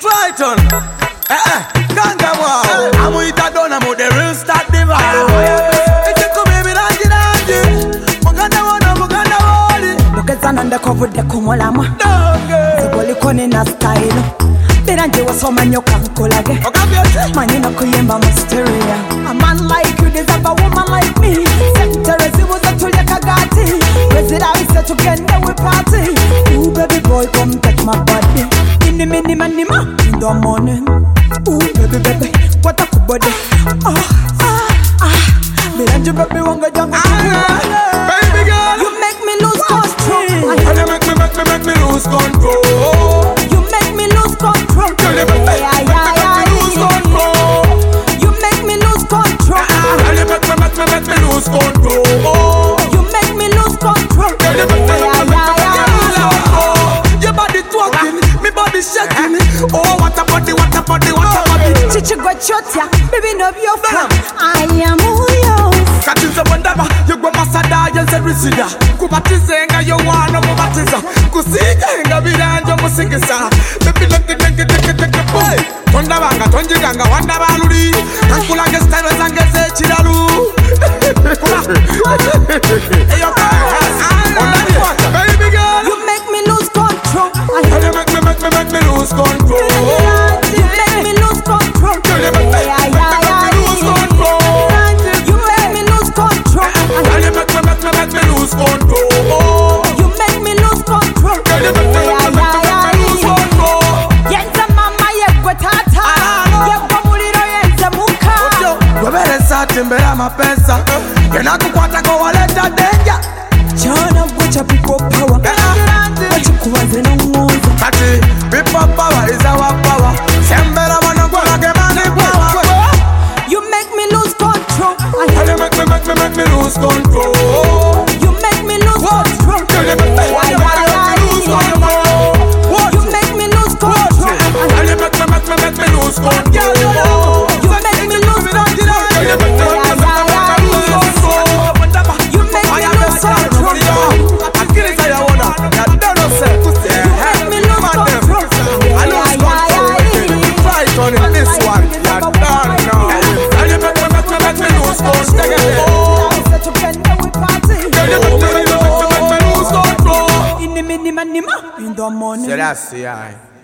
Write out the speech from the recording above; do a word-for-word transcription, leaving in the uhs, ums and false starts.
Triton, eh eh, ganga wow. I'm with a done, I'm with the real start the vibe. It's a baby, dandy dandy. Muganda wana, muganda wali. Lokeza nanda kovude kumolama. Ziboli kone na style. Biranje wasoma nyoka nkolage. Manina kuyemba mysteria. A man like you deserve a woman like me. Terezi was a tulia kagati. Resident I said to get there we party. Ooh baby boy come touch my body. Mini mini mani ma in the morning. Ooh baby baby what a good body. Ah ah ah. Biranje baby wanga janga. Baby girl, you make me lose control. And you make me make me make me lose control. You make me lose control. You make me make me lose control. You make me lose control. And you make me make me make me lose control. You make me lose control. You make me make me make me lose control. Your body talking, me body shaking. Oh what a body, what a body, what a body. Chichi got shot ya, baby no be your fan. I am who yours. Katiza bandaba, you go masada yense risida. Kubatize nga yo wana mubatiza. Kusika nga biranja musigisa. Baby leke leke leke leke boy. Tonda banga tonji ganga wanda baluri. Ankula ge style zange se chiralu. Hey yo baby girl, you make me lose control. You make me make me make me lose control. You make me lose control. You make me make me lose control. You make me lose control. You make me make me make me lose control. You make me lose control. You make me make me lose control. Yenza mama yegwe tata. Yegwe muliro yenza muka. Webere sati mbele mapesa. Yena kukwata kwa waleta danger. Chana bucha people power. Wachikuwaze na mwoza. Kati people power is our power. Sembera wana kwa lage money power. You make me lose control. You make me make me make me lose control. You make me lose control. You make me make me lose control. You make me lose control. You make me make me make me lose control. You make me lose control. You make me make me make me lose control. You make me lose control. Akili saya ona, ya dono se. Make me lose control. I lose control. Try on it this one, ya done now. And you make me make me make me lose control. You make me make me make me lose control. In the minima, in the morning. So that's the eye.